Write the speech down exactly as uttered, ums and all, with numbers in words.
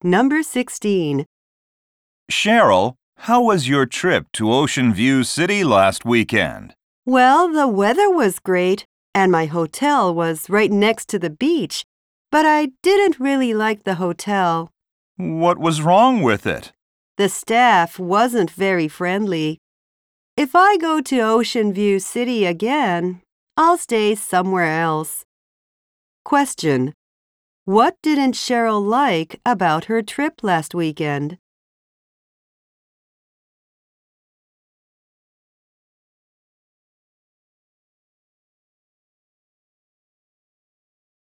Number sixteen. Cheryl, how was your trip to Ocean View City last weekend? Well, the weather was great, and my hotel was right next to the beach, but I didn't really like the hotel. What was wrong with it? The staff wasn't very friendly. If I go to Ocean View City again, I'll stay somewhere else. Question: What didn't Cheryl like about her trip last weekend?